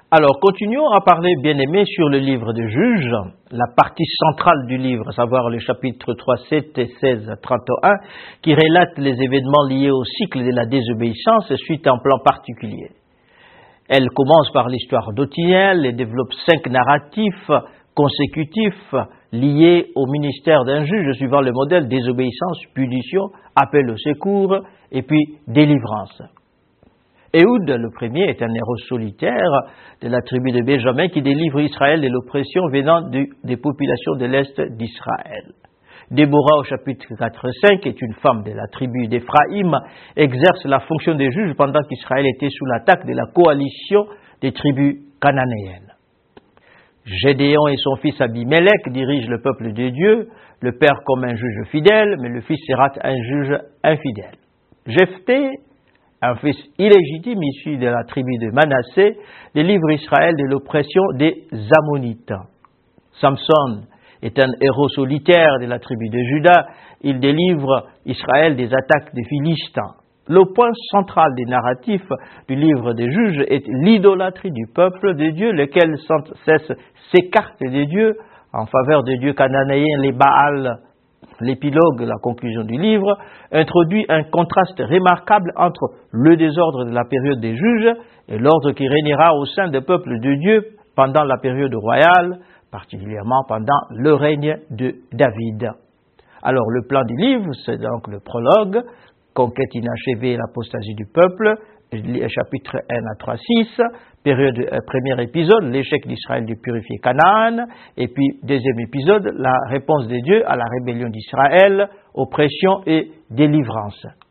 Alors, continuons à parler, bien-aimés, sur le livre de Juges, la partie centrale du livre, à savoir le chapitre 3, 7 et 16 à 31, qui relate les événements liés au cycle de la désobéissance suite à un plan particulier. Elle commence par l'histoire d'Otniel et développe 5 narratifs consécutifs liés au ministère d'un juge suivant le modèle désobéissance, punition, appel au secours et puis délivrance. Éhoud, le premier, est un héros solitaire de la tribu de Benjamin qui délivre Israël de l'oppression venant des populations de l'Est d'Israël. Déborah, au chapitre 4-5, est une femme de la tribu d'Éphraïm, exerce la fonction de juge pendant qu'Israël était sous l'attaque de la coalition des tribus cananéennes. Gédéon et son fils Abimelech dirigent le peuple de Dieu, le père comme un juge fidèle, mais le fils sera un juge infidèle. Jephthé, un fils illégitime issu de la tribu de Manassé, délivre Israël de l'oppression des Ammonites. Samson est un héros solitaire de la tribu de Juda, il délivre Israël des attaques des Philistins. Le point central des narratifs du livre des Juges est l'idolâtrie du peuple de Dieu, lequel sans cesse s'écarte de Dieu en faveur des dieux cananéens, les Baals. L'épilogue, la conclusion du livre, introduit un contraste remarquable entre le désordre de la période des juges et l'ordre qui régnera au sein des peuples de Dieu pendant la période royale, particulièrement pendant le règne de David. Alors le plan du livre, c'est donc le prologue, conquête inachevée et l'apostasie du peuple, chapitre 1 à 3, 6, premier épisode, l'échec d'Israël de purifier Canaan, et puis deuxième épisode, la réponse de Dieu à la rébellion d'Israël, oppression et délivrance.